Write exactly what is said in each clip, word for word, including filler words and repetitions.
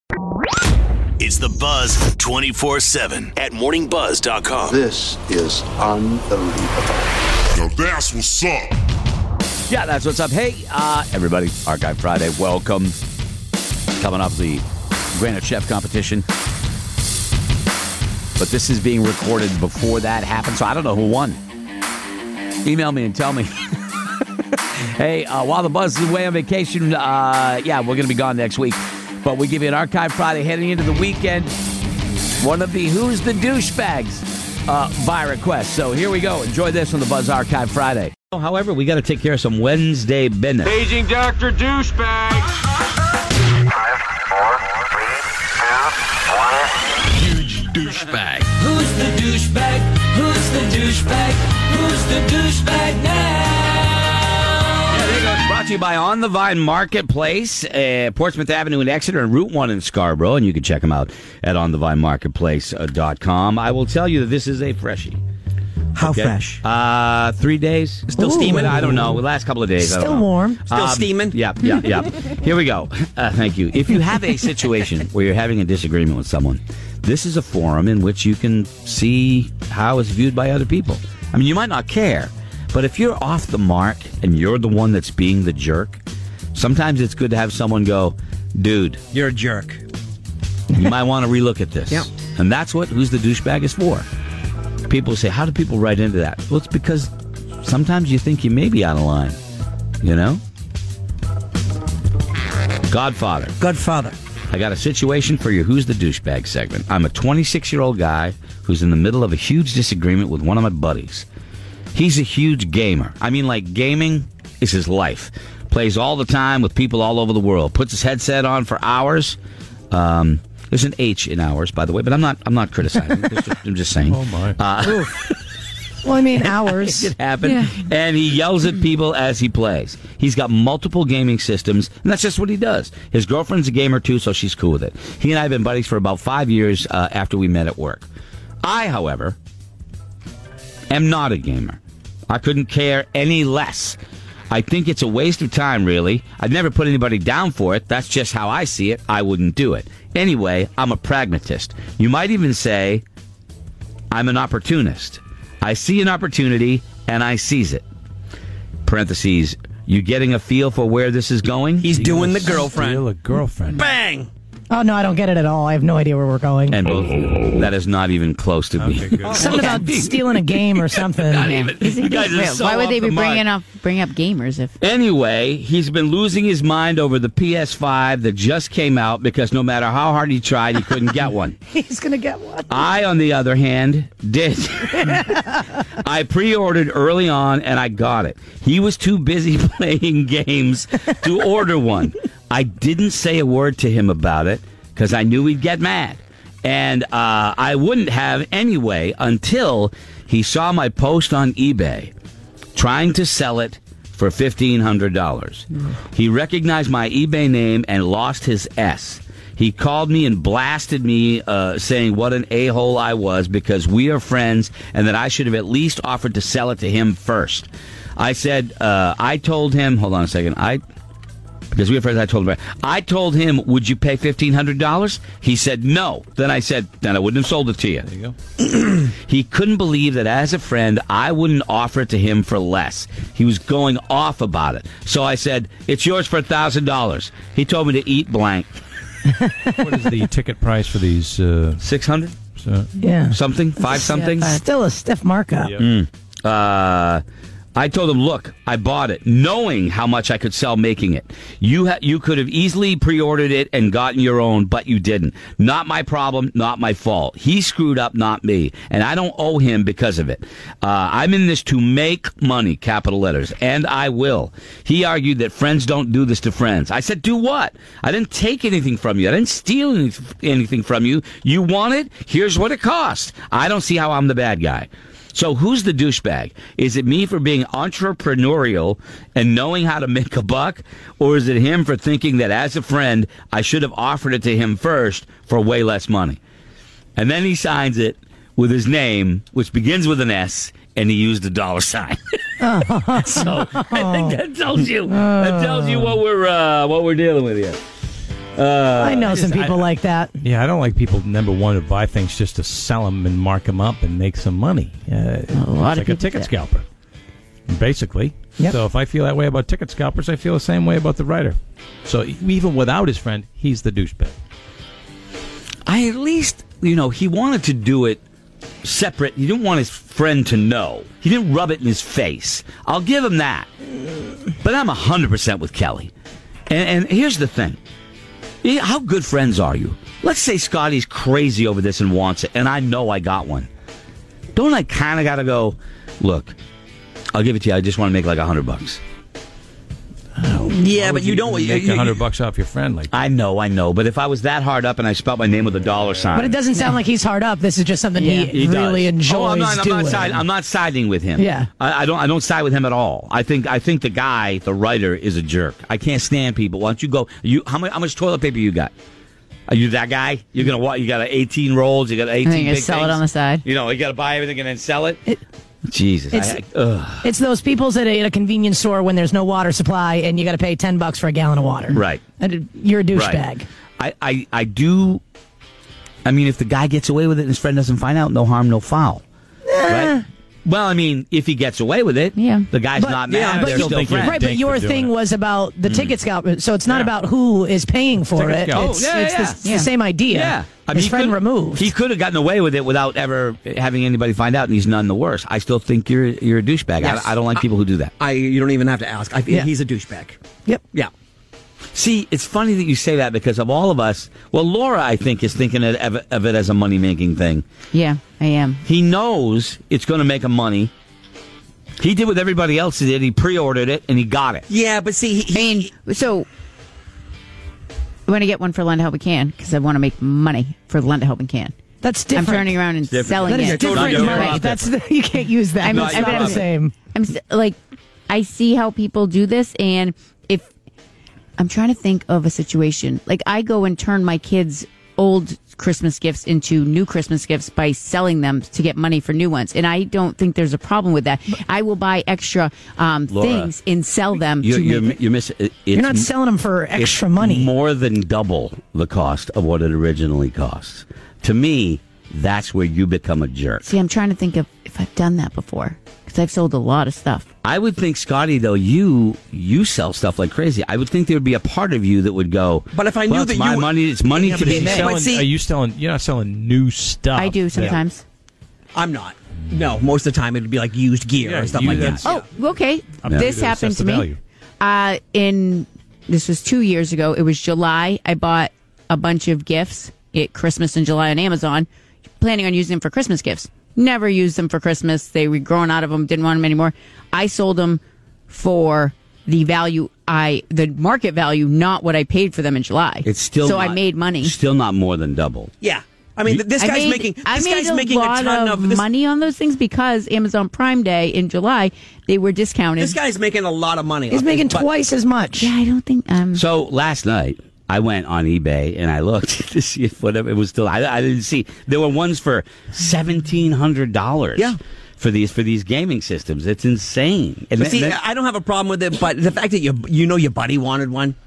It's the Buzz twenty-four seven at morning buzz dot com. This is unbelievable. Now that's what's up. Yeah, that's what's up. Hey, uh, everybody, Archive Friday, welcome. Coming off the Granite Chef competition. But this is being recorded before that happened, so I don't know who won. Email me and tell me. Hey, uh, while the Buzz is away on vacation, uh, yeah, we're going to be gone next week. But we give you an Archive Friday heading into the weekend. One of the Who's the Douchebags uh, by request. So here we go. Enjoy this on the Buzz Archive Friday. However, we got to take care of some Wednesday business. Paging Doctor Douchebag. Five, four, three, two, one. Huge douchebag. Who's the douchebag? Who's the douchebag? Who's the douchebag now? Yeah, there you go. It's brought to you by On the Vine Marketplace, uh, Portsmouth Avenue in Exeter and Route one in Scarborough. And you can check them out at on the vine marketplace dot com. I will tell you that this is a freshie. How Okay. fresh? Uh, three days. Still Ooh. steaming? I don't know. The last couple of days. I don't Still know. warm. Still steaming? Yeah, yeah, yeah. Here we go. Uh, thank you. If you have a situation where you're having a disagreement with someone, this is a forum in which you can see how it's viewed by other people. I mean, you might not care, but if you're off the mark and you're the one that's being the jerk, sometimes it's good to have someone go, dude, You're a jerk. you might want to relook at this. Yeah. And that's what Who's the Douchebag is for. People say, how do people write into that? Well, it's because sometimes you think you may be out of line. You know? Godfather. Godfather. I got a situation for your Who's the Douchebag segment. I'm a twenty-six-year-old guy who's in the middle of a huge disagreement with one of my buddies. He's a huge gamer. I mean, like, gaming is his life. Plays all the time with people all over the world. Puts his headset on for hours. Um... There's an H in hours, by the way, but I'm not. I'm not criticizing. I'm just saying. Oh my! Uh, Well, I mean, hours. it happened, Yeah. and he yells at people as he plays. He's got multiple gaming systems, and that's just what he does. His girlfriend's a gamer too, so she's cool with it. He and I have been buddies for about five years uh, after we met at work. I, however, am not a gamer. I couldn't care any less. I think it's a waste of time, really. I'd never put anybody down for it. That's just how I see it. I wouldn't do it. Anyway, I'm a pragmatist. You might even say I'm an opportunist. I see an opportunity, and I seize it. Parentheses, you getting a feel for where this is going? He's doing the girlfriend. Steal a girlfriend. Bang! Oh, no, I don't get it at all. I have no idea where we're going. And both, that is not even close to me. Okay, good. Something about stealing a game or something. Not even. You guys are Wait, so why would off they the be mark. bringing up bring up gamers if? Anyway, he's been losing his mind over the P S five that just came out because no matter how hard he tried, he couldn't get one. He's going to get one. I, on the other hand, did. I pre-ordered early on, and I got it. He was too busy playing games to order one. I didn't say a word to him about it because I knew he'd get mad. And uh, I wouldn't have anyway until he saw my post on eBay trying to sell it for fifteen hundred dollars. He recognized my eBay name and lost his S. He called me and blasted me, uh, saying what an a-hole I was because we are friends and that I should have at least offered to sell it to him first. I said, uh, I told him, hold on a second, I... Because we were friends, I told him, I told him, would you pay fifteen hundred dollars? He said, no. Then I said, then I wouldn't have sold it to you. There you go. He couldn't believe that as a friend, I wouldn't offer it to him for less. He was going off about it. So I said, it's yours for one thousand dollars. He told me to eat blank. What is the ticket price for these? Uh, six hundred so, Yeah. something? Five something? Yeah, still a stiff markup. Yep. Mm. Uh... I told him, look, I bought it, knowing how much I could sell making it. You ha- you could have easily pre-ordered it and gotten your own, but you didn't. Not my problem, not my fault. He screwed up, not me. And I don't owe him because of it. Uh, I'm in this to make money, capital letters, and I will. He argued that friends don't do this to friends. I said, do what? I didn't take anything from you. I didn't steal any- anything from you. You want it? Here's what it cost. I don't see how I'm the bad guy. So who's the douchebag? Is it me for being entrepreneurial and knowing how to make a buck? Or is it him for thinking that as a friend, I should have offered it to him first for way less money? And then he signs it with his name, which begins with an S, and he used a dollar sign. So I think that tells you that tells you what we're uh, what we're dealing with here. I know I some just- people I- like that. Yeah, I don't like people, number one, who buy things just to sell them and mark them up and make some money. Uh, A lot it's of like a people ticket do. scalper, basically. Yep. So if I feel that way about ticket scalpers, I feel the same way about the writer. So even without his friend, he's the douchebag. I at least, you know, he wanted to do it separate. He didn't want his friend to know. He didn't rub it in his face. I'll give him that. But I'm one hundred percent with Kelly. And, and here's the thing. Yeah, how good friends are you? Let's say Scotty's crazy over this and wants it, and I know I got one. Don't I kind of got to go, look, I'll give it to you. I just want to make like a hundred bucks. Yeah, but you don't. make you- a you- hundred bucks off your friend. Like I know, I know. But if I was that hard up and I spelled my name with a dollar sign. But it doesn't sound like he's hard up. This is just something Yeah. he, He really does. enjoys Oh, I'm not, I'm doing. not side, I'm not siding with him. Yeah. I, I don't. I don't side with him at all. I think. I think the guy, the writer, is a jerk. I can't stand people. Why don't you go? You how much? How much toilet paper you got? Are you that guy? You're gonna what? You got eighteen rolls. You got eighteen. And you're gonna big sell it things? on the side. You know, you got to buy everything and then sell it. It- Jesus. It's- I, I, ugh. It's those people's at a, at a convenience store when there's no water supply and you got to pay ten bucks for a gallon of water. Right. And you're a douchebag. Right. I, I, I do. I mean, if the guy gets away with it and his friend doesn't find out, no harm, no foul. Right? Well, I mean, if he gets away with it, Yeah. the guy's But- not yeah, mad. but They're you- still think you're friends. Right, but dink your for doing thing it. was about the ticket scalper, so it's not about who is paying for Ticket it. scalper. It's, Oh, yeah, it's, yeah. The, it's Yeah. the same idea. Yeah. I mean, His he friend could- removed. He could have gotten away with it without ever having anybody find out, and he's none the worse. I still think you're you're a douchebag. Yes. I, I don't like people who do that. I. You don't even have to ask. I, Yeah. He's a douchebag. Yep. Yeah. See, it's funny that you say that because of all of us. Well, Laura, I think, is thinking of, of, of it as a money making thing. Yeah, I am. He knows it's going to make him money. He did what everybody else did. He pre-ordered it and he got it. Yeah, but see, he, I mean, so I want to get one for Lend a Helping Can because I want to make money for Lend a Helping Can. That's different. I'm turning around and Different. selling That is it. different Totally money. different. That's the, you can't use that. I'm- It's I'm- not I'm- the same. I'm s- like, I see how people do this, and if I'm trying to think of a situation, like I go and turn my kids' old Christmas gifts into new Christmas gifts by selling them to get money for new ones, and I don't think there's a problem with that. I will buy extra um, Laura, things and sell them. You're, to you're, make, you're missing. It's You're not selling them for extra money. More than double the cost of what it originally costs. To me, that's where you become a jerk. see, I'm trying to think of if I've done that before because I've sold a lot of stuff. I would think, Scotty, though, you you sell stuff like crazy. I would think there would be a part of you that would go. But if I knew well, that it's you my were- money, it's money Yeah, to but be you made. But selling, see- are you selling? You're not selling new stuff. I do sometimes. I'm not. No, most of the time it would be like used gear Yeah, and stuff you- like that. that's- Oh, okay. Up to This you to happened assess to the me. value. Uh, in this was two years ago. It was July. I bought a bunch of gifts at Christmas in July on Amazon, planning on using them for Christmas gifts. Never used them for Christmas. They were grown out of them. Didn't want them anymore. I sold them for the value I, the market value, not what I paid for them in July. It's still so I not- made money. Still not more than double. Yeah. I mean, th- this I guy's made, making. I This made guy's a making a lot ton of of this, money on those things because Amazon Prime Day in July they were discounted. This guy's making a lot of money. He's off making this, but- twice as much. yeah, I don't think. Um, So last night, I went on eBay and I looked to see if whatever it was still. I, I didn't see. There were ones for seventeen hundred dollars. Yeah. For these for these gaming systems, it's insane. And But see, then- I don't have a problem with it, but the fact that you you know your buddy wanted one,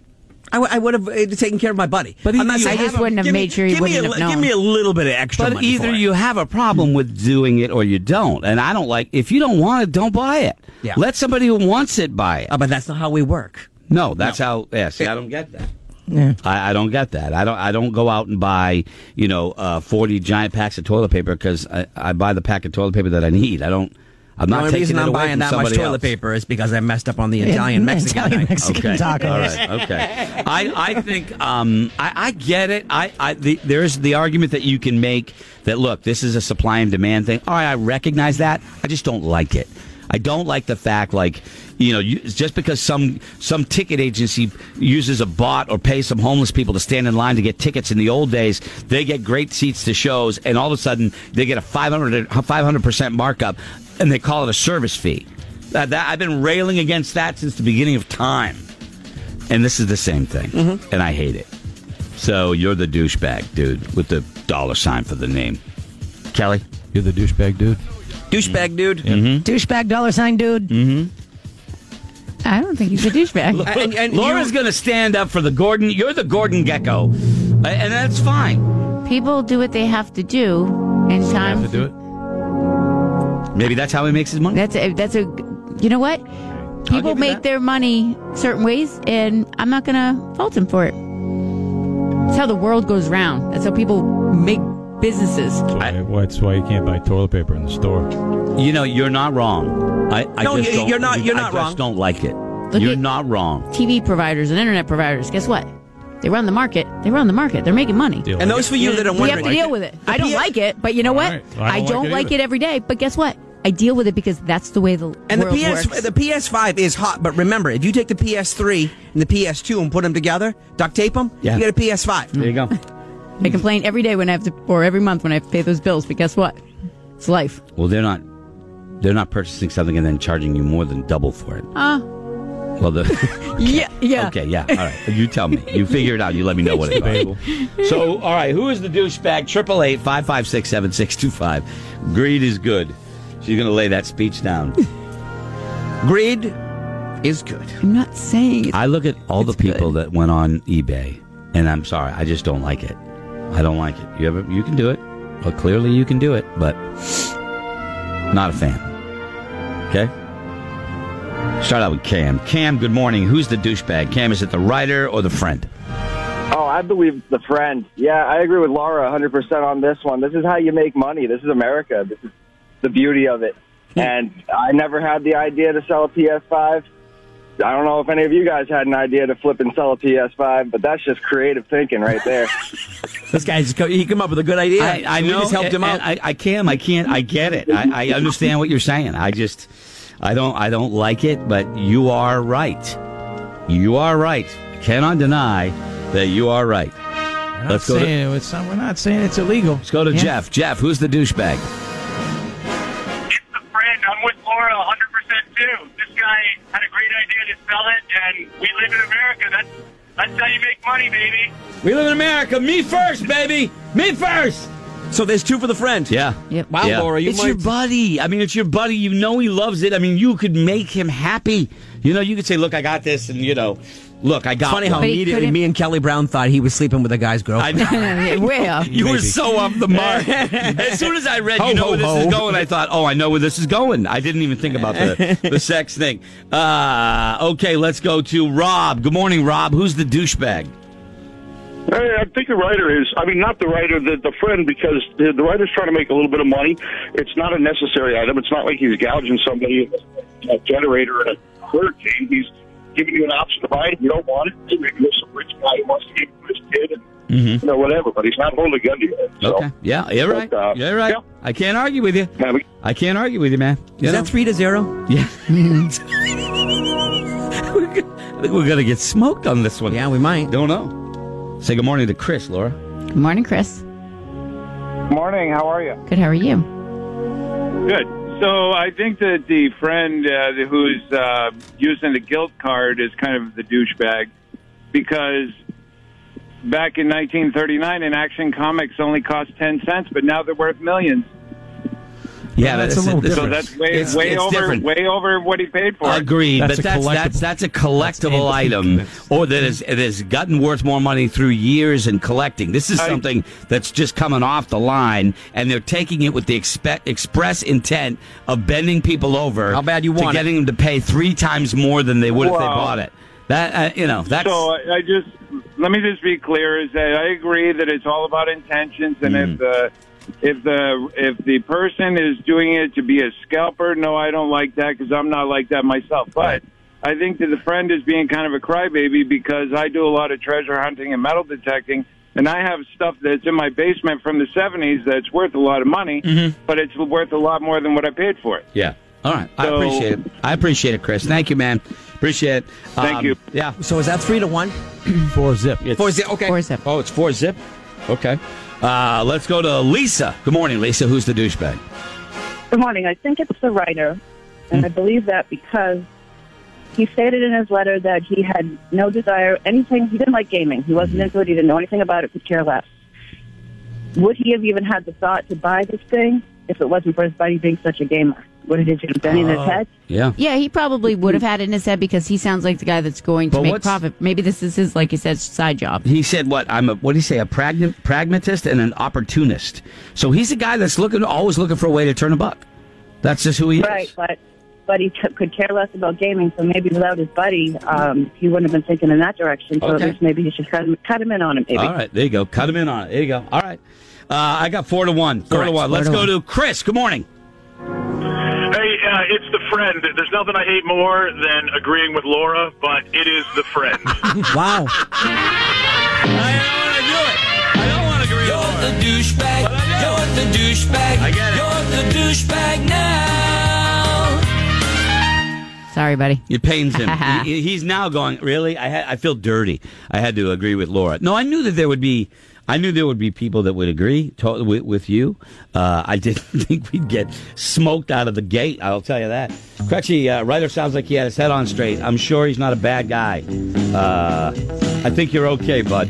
I, w- I would have uh, taken care of my buddy. But I'm either not you saying I just have a- wouldn't have give me- made sure he give me wouldn't a, have li- Give known. me a little bit of extra But money either for it. you have a problem with doing it or you don't. And I don't like, if you don't want it, don't buy it. Yeah. Let somebody who wants it buy it. Uh, but that's not how we work. No, that's how, yeah, see, I don't get that. Yeah. I, I don't get that. I don't. I don't go out and buy, you know, uh, forty giant packs of toilet paper because I, I buy the pack of toilet paper that I need. I don't. I'm The not only taking reason it I'm away buying from that much somebody toilet else. paper is because I messed up on the Italian Mexican Italian night. Mexican Okay. tacos. All right. Okay. I, I think um, I, I get it. I, I the, there's the argument that you can make that look, this is a supply and demand thing. All right, I recognize that. I just don't like it. I don't like the fact, like, you know, you, just because some some ticket agency uses a bot or pays some homeless people to stand in line to get tickets in the old days, they get great seats to shows, and all of a sudden they get a five hundred percent markup, and they call it a service fee. That, that, I've been railing against that since the beginning of time. And this is the same thing, Mm-hmm. and I hate it. So you're the douchebag, dude, with the dollar sign for the name. Kelly? You're the douchebag dude. Douchebag dude. Douchebag dollar sign dude. Mm-hmm. I don't think he's a douchebag. And- and Laura's you- going to stand up for the Gordon. You're the Gordon Gecko, and that's fine. People do what they have to do, and Have times to do it. Maybe that's how he makes his money. That's a, that's a. You know what? People give you make that. their money certain ways, and I'm not going to fault them for it. That's how the world goes round. That's how people make businesses. That's why, that's why you can't buy toilet paper in the store. You know, you're not wrong. I, I No, just you- don't, you're not- you're I not just wrong. don't like it. Look you're at- not wrong. T V providers and internet providers. Guess what? They run the market. They run the market. They're making money. Do you And like those it? for you that are We wondering, have to deal with it. I don't P S like it, but you know what? All right. Well, I I don't don't like it like either. it every day. But guess what? I deal with it because that's the way the And the world P S works. the P S five is hot, but remember, if you take the P S three and the P S two and put them together, duct tape them, Yeah. you get a P S five. There you go. I complain every day when I have to, or every month when I have to pay those bills. But guess what? It's life. Well, they're not. They're not purchasing something and then charging you more than double for it. Uh, Well, the yeah, yeah. okay, yeah, all right. You tell me. You figure it out. You let me know what it is. So, all right, who is the douchebag? Triple eight five five six seven six two five. Greed is good. She's going to lay that speech down. Greed is good. I'm not saying it's I look at all the It's people good. that went on eBay, and I'm sorry, I just don't like it. I don't like it. You ever? You can do it. Well, clearly you can do it, but not a fan. Okay. Start out with Cam. Cam, good morning. Who's the douchebag? Cam, is it the writer or the friend? Oh, I believe it's the friend. Yeah, I agree with Laura one hundred percent on this one. This is how you make money. This is America. This is the beauty of it. And I never had the idea to sell a P S five. I don't know if any of you guys had an idea to flip and sell a P S five, but that's just creative thinking right there. This guy just co- he came up with a good idea. I, I We know. just helped him and out. I, I Cam, I can't. I get it. I, I understand what you're saying. I just, I don't. I don't like it. But you are right. You are right. Cannot deny that you are right. We're not Let's go to- saying it's not, we're not saying it's illegal. Let's go to Yeah. Jeff. Jeff, who's the douchebag? It's the friend. I'm with Laura one hundred percent too. This guy had a great idea to sell it, and we live in America. That's that's how you make money, baby. We live in America. Me first, baby. Me first. So there's two for the friend. Yeah. Yep. Wow, Yeah. Laura, you it's might... your buddy. I mean, it's your buddy. You know he loves it. I mean, you could make him happy. You know, you could say, "Look, I got this," and you know, "Look, I got." It's funny how one. But he immediately couldn't- me and Kelly Brown thought he was sleeping with a guy's girl. I know. Way up. You were Maybe. so off the mark. As soon as I read, Ho, you know ho, where this ho. is going, I thought, oh, I know where this is going. I didn't even think about the, the sex thing. Uh, okay, let's go to Rob. Good morning, Rob. Who's the douchebag? Hey, I think the writer is, I mean, not the writer, the, the friend, because the, the writer's trying to make a little bit of money. It's not a necessary item. It's not like he's gouging somebody a generator at a hurricane. He's giving you an option to buy it if you don't want it. Maybe there's some rich guy who wants to give it to his kid and, Mm-hmm. you know, whatever, but he's not holding a gun to you. So, Okay. Yeah, you're right. But, uh, You're right. yeah. I can't argue with you. Yeah, we- I can't argue with you, man. You Is know? that three to zero? Yeah. We're go- I think we're going to get smoked on this one. Yeah, we might. Don't know. Say good morning to Chris, Laura. Good morning, Chris. Morning, how are you? Good. How are you? Good. So I think that the friend uh, who's uh, using the guilt card is kind of the douchebag, because back in nineteen thirty-nine, an Action Comics only cost ten cents, but now they're worth millions. Yeah, that's that's, a little that's- So that's way It's- way it's over different. way over what he paid for. it. Agreed, That's but a that's collectible. that's that's a collectible That's item, antique. or that is that has gotten worth more money through years and collecting. This is I- something that's just coming off the line, and they're taking it with the expe- express intent of bending people over. How bad you to want it. getting them to pay three times more than they would if they Well, bought it. That uh, you know, that's So I, I just let me just be clear: is that I agree that it's all about intentions, and Mm. if the if the if the person is doing it to be a scalper, no, I don't like that because I'm not like that myself. But I think that the friend is being kind of a crybaby because I do a lot of treasure hunting and metal detecting, and I have stuff that's in my basement from the seventies that's worth a lot of money, Mhm. but it's worth a lot more than what I paid for it. yeah. All right, I So- appreciate it. I appreciate it, Chris. Thank you, man. Appreciate it. Thank Um, you. Yeah. So is that three to one? Four zip. It's- Four zip. Okay. Four zip. Oh, it's four zip? Okay. Uh, let's go to Lisa. Good morning, Lisa. Who's the douchebag? Good morning. I think it's the writer, and I believe that because he stated in his letter that he had no desire, anything, he didn't like gaming. He wasn't into it. He didn't know anything about it, could care less. Would he have even had the thought to buy this thing if it wasn't for his buddy being such a gamer? What did he do? Bend in his head? Yeah. Yeah, he probably would have had it in his head because he sounds like the guy that's going to But make what's- profit. Maybe this is his, like you said, side job. He said, "What I'm a what do you say? A pragma- pragmatist and an opportunist." So he's a guy that's looking, always looking for a way to turn a buck. That's just who he Right, is. but but he t- could care less about gaming, so maybe without his buddy, um, he wouldn't have been thinking in that direction. So Okay. at least maybe he should cut him, cut him in on it, maybe. All right, there you go. Cut him in on it. There you go. All right. Uh, I got four to one. Four Correct. to one. Four Let's to go one. to Chris. Good morning. Hey, uh, it's the friend. There's nothing I hate more than agreeing with Laura, but it is the friend. Wow. I don't want to do it. I don't want to agree You're with the douchebag. You're the douchebag. I get it. You're the douchebag now. Sorry, buddy. It pains him. he, he's now going, really? I had, I feel dirty. I had to agree with Laura. No, I knew that there would be, I knew there would be people that would agree to, with, with you. Uh, I didn't think we'd get smoked out of the gate. I'll tell you that. Crutchy, uh, Ryder sounds like he had his head on straight. I'm sure he's not a bad guy. Uh, I think you're okay, bud.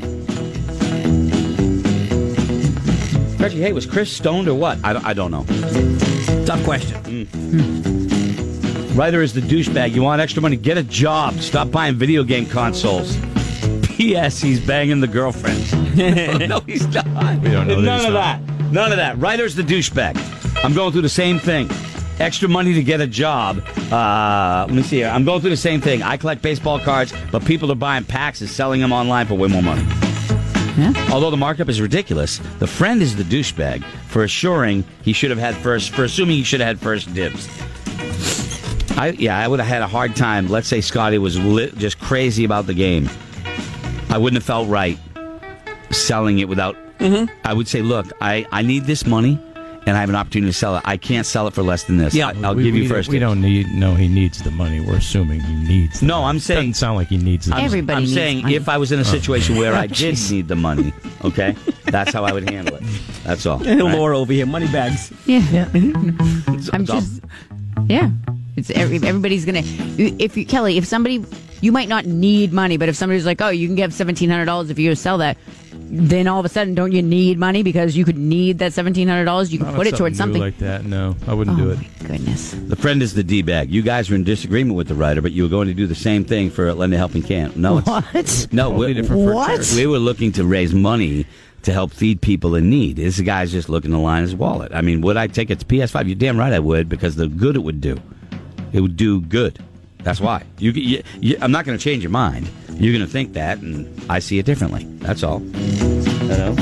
Crutchy, hey, was Chris stoned or what? I, don't- I don't know. Tough question. Mm. Ryder is the douchebag. You want extra money? Get a job. Stop buying video game consoles. P S. He's banging the girlfriend. No, he's not. We don't know that None he's of not. that. None of that. Ryder's the douchebag. I'm going through the same thing. Extra money to get a job. Uh, let me see here. I'm going through the same thing. I collect baseball cards, but people are buying packs and selling them online for way more money. Yeah. Although the markup is ridiculous, the friend is the douchebag for assuring he should have had first, for assuming he should have had first dibs. I, yeah, I would have had a hard time. Let's say Scotty was lit, just crazy about the game. I wouldn't have felt right selling it without. Mm-hmm. I would say, look, I, I need this money, and I have an opportunity to sell it. I can't sell it for less than this. Yeah. I, I'll we, give we, you first. We dibs. don't need. No, he needs the money. We're assuming he needs. The No, money. I'm saying- Doesn't sound like he needs the money. Everybody I'm needs saying money. if I was in a situation where I Oh, did jeez. need the money, okay, that's how I would handle it. That's all. right? Laura over here, money bags. Yeah. It's- I'm it's all- just, yeah. It's every, everybody's gonna. If you, Kelly, if somebody, you might not need money, but if somebody's like, oh, you can get seventeen hundred dollars if you sell that, then all of a sudden, don't you need money because you could need that seventeen hundred dollars? You can Not put on it towards new something. like that. No, I wouldn't Oh do it. my goodness. The friend is the D-bag. You guys are in disagreement with the writer, but you were going to do the same thing for Lend a Helping Hand. No, it's, What? no, Totally we, different for a What? charity. we were looking to raise money to help feed people in need. This guy's just looking to line his wallet. I mean, would I take it to P S five? You're damn right I would, because the good it would do. It would do good. That's why. You, you, you, I'm not going to change your mind. You're going to think that, and I see it differently. That's all. You know?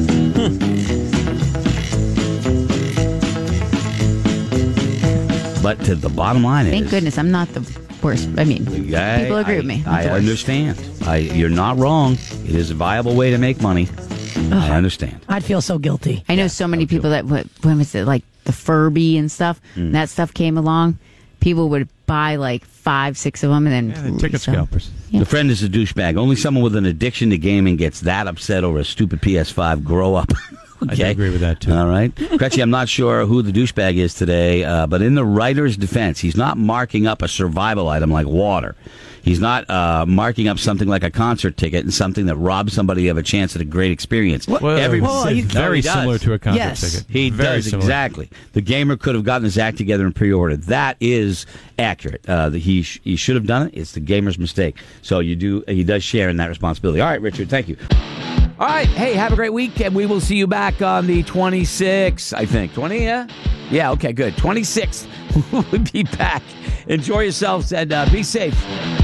But to the bottom line is, Thank goodness I'm not the worst. I mean, I- people agree I- with me. Not I the worst. understand. I, you're not wrong. It is a viable way to make money. I understand. I'd feel so guilty. I know so many people that what when was it like the Furby and stuff? Mm. That stuff came along. People would buy like five, six of them, and then Yeah, the ticket resell. scalpers. Yeah. The friend is a douchebag. Only someone with an addiction to gaming gets that upset over a stupid P S five. Grow up. I do agree with that too. All right. Gretchen, I'm not sure who the douchebag is today, uh, but in the writer's defense, he's not marking up a survival item like water. He's not uh, marking up something like a concert ticket and something that robs somebody of a chance at a great experience. Well, Every- well, No, he very does. similar to a concert Yes. ticket. He Very does, similar. exactly. The gamer could have gotten his act together and pre-ordered. That is accurate. Uh, the, he sh- he should have done it. It's the gamer's mistake. So you do. He does share in that responsibility. All right, Richard. Thank you. All right. Hey, have a great week, and we will see you back on the twenty-sixth, I think. twenty, yeah? Yeah, okay, good. twenty-sixth. We'll be back. Enjoy yourselves, and uh, be safe.